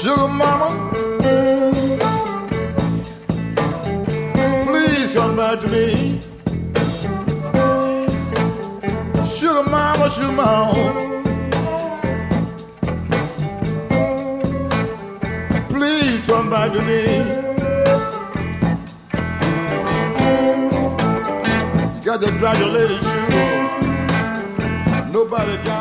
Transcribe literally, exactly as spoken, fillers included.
sugar mama, please come back to me. Sugar mama, sugar mama, please come back to me. You got that graduated sugar, nobody got